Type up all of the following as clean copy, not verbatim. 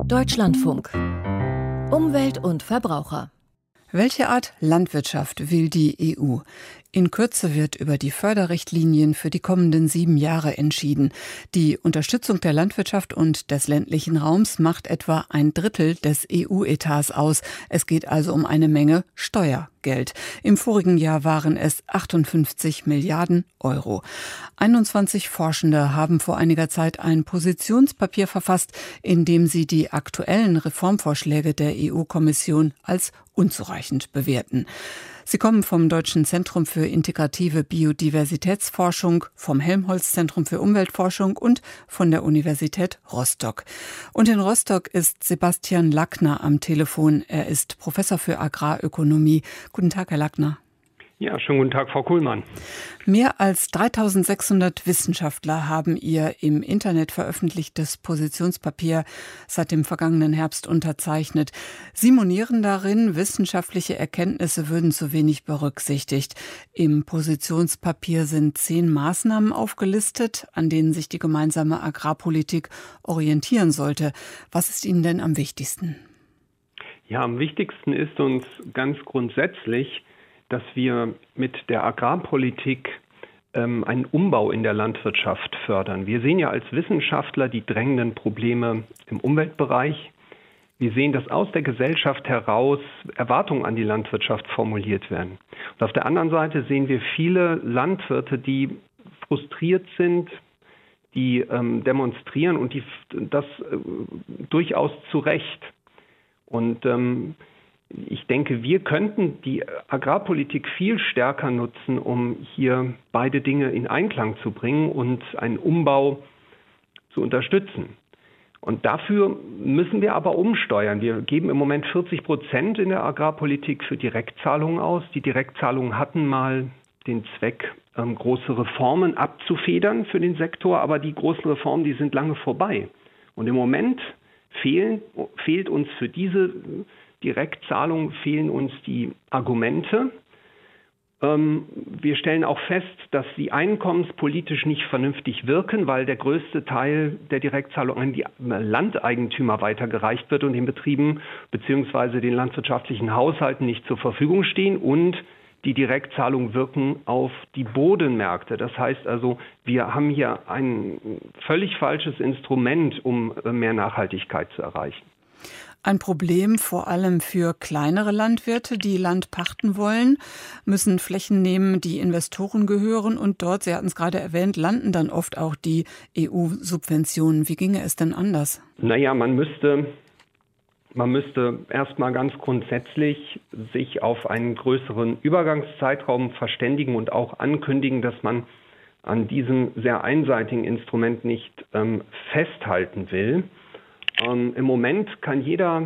Deutschlandfunk. Umwelt und Verbraucher. Welche Art Landwirtschaft will die EU? In Kürze wird über die Förderrichtlinien für die kommenden 7 Jahre entschieden. Die Unterstützung der Landwirtschaft und des ländlichen Raums macht etwa 1/3 des EU-Etats aus. Es geht also um eine Menge Steuergeld. Im vorigen Jahr waren es 58 Milliarden Euro. 21 Forschende haben vor einiger Zeit ein Positionspapier verfasst, in dem sie die aktuellen Reformvorschläge der EU-Kommission als unzureichend bewerten. Sie kommen vom Deutschen Zentrum für integrative Biodiversitätsforschung, vom Helmholtz-Zentrum für Umweltforschung und von der Universität Rostock. Und in Rostock ist Sebastian Lackner am Telefon. Er ist Professor für Agrarökonomie. Guten Tag, Herr Lackner. Ja, schönen guten Tag, Frau Kuhlmann. Mehr als 3600 Wissenschaftler haben ihr im Internet veröffentlichtes Positionspapier seit dem vergangenen Herbst unterzeichnet. Sie monieren darin, wissenschaftliche Erkenntnisse würden zu wenig berücksichtigt. Im Positionspapier sind 10 Maßnahmen aufgelistet, an denen sich die gemeinsame Agrarpolitik orientieren sollte. Was ist Ihnen denn am wichtigsten? Ja, am wichtigsten ist uns ganz grundsätzlich, dass wir mit der Agrarpolitik einen Umbau in der Landwirtschaft fördern. Wir sehen ja als Wissenschaftler die drängenden Probleme im Umweltbereich. Wir sehen, dass aus der Gesellschaft heraus Erwartungen an die Landwirtschaft formuliert werden. Und auf der anderen Seite sehen wir viele Landwirte, die frustriert sind, die demonstrieren und das durchaus zu Recht. Und ich denke, wir könnten die Agrarpolitik viel stärker nutzen, um hier beide Dinge in Einklang zu bringen und einen Umbau zu unterstützen. Und dafür müssen wir aber umsteuern. Wir geben im Moment 40% in der Agrarpolitik für Direktzahlungen aus. Die Direktzahlungen hatten mal den Zweck, große Reformen abzufedern für den Sektor, aber die großen Reformen, die sind lange vorbei. Und im Moment fehlt uns für diese Direktzahlungen fehlen uns die Argumente. Wir stellen auch fest, dass sie einkommenspolitisch nicht vernünftig wirken, weil der größte Teil der Direktzahlungen an die Landeigentümer weitergereicht wird und den Betrieben bzw. den landwirtschaftlichen Haushalten nicht zur Verfügung stehen. Und die Direktzahlungen wirken auf die Bodenmärkte. Das heißt also, wir haben hier ein völlig falsches Instrument, um mehr Nachhaltigkeit zu erreichen. Ein Problem vor allem für kleinere Landwirte, die Land pachten wollen, müssen Flächen nehmen, die Investoren gehören. Und dort, Sie hatten es gerade erwähnt, landen dann oft auch die EU-Subventionen. Wie ginge es denn anders? Naja, man müsste erstmal ganz grundsätzlich sich auf einen größeren Übergangszeitraum verständigen und auch ankündigen, dass man an diesem sehr einseitigen Instrument nicht festhalten will. Im Moment kann jeder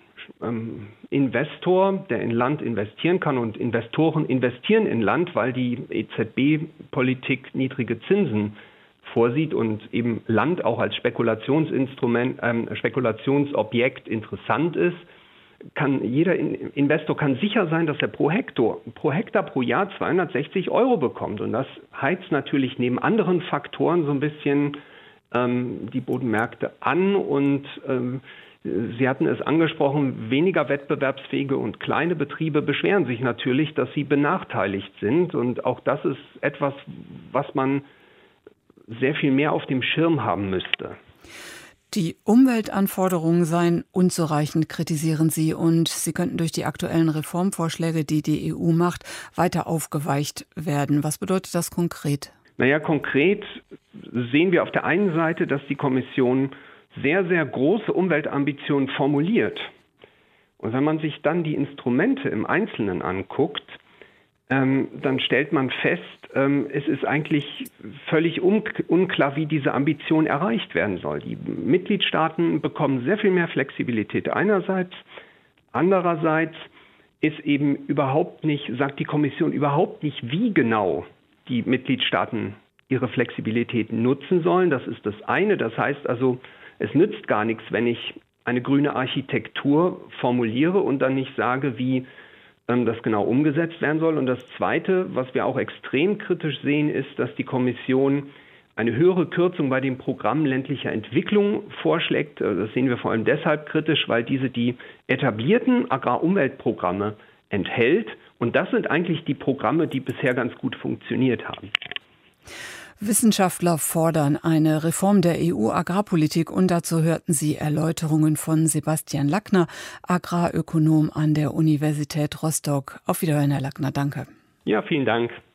Investor, der in Land investieren kann, und Investoren investieren in Land, weil die EZB-Politik niedrige Zinsen vorsieht und eben Land auch als Spekulationsinstrument, Spekulationsobjekt interessant ist, jeder Investor kann sicher sein, dass er pro Hektar pro Jahr 260 Euro bekommt. Und das heizt natürlich neben anderen Faktoren so ein bisschen die Bodenmärkte an. Und Sie hatten es angesprochen, weniger wettbewerbsfähige und kleine Betriebe beschweren sich natürlich, dass sie benachteiligt sind. Und auch das ist etwas, was man sehr viel mehr auf dem Schirm haben müsste. Die Umweltanforderungen seien unzureichend, kritisieren Sie, und sie könnten durch die aktuellen Reformvorschläge, die die EU macht, weiter aufgeweicht werden. Was bedeutet das konkret? Naja, konkret sehen wir auf der einen Seite, dass die Kommission sehr, sehr große Umweltambitionen formuliert. Und wenn man sich dann die Instrumente im Einzelnen anguckt, dann stellt man fest, es ist eigentlich völlig unklar, wie diese Ambition erreicht werden soll. Die Mitgliedstaaten bekommen sehr viel mehr Flexibilität einerseits. Andererseits ist eben überhaupt nicht, sagt die Kommission überhaupt nicht, wie genau die Mitgliedstaaten ihre Flexibilität nutzen sollen. Das ist das eine. Das heißt also, es nützt gar nichts, wenn ich eine grüne Architektur formuliere und dann nicht sage, wie das genau umgesetzt werden soll. Und das Zweite, was wir auch extrem kritisch sehen, ist, dass die Kommission eine höhere Kürzung bei dem Programm ländlicher Entwicklung vorschlägt. Das sehen wir vor allem deshalb kritisch, weil diese die etablierten Agrarumweltprogramme enthält. Und das sind eigentlich die Programme, die bisher ganz gut funktioniert haben. Wissenschaftler fordern eine Reform der EU-Agrarpolitik und dazu hörten Sie Erläuterungen von Sebastian Lackner, Agrarökonom an der Universität Rostock. Auf Wiederhören, Herr Lackner, danke. Ja, vielen Dank.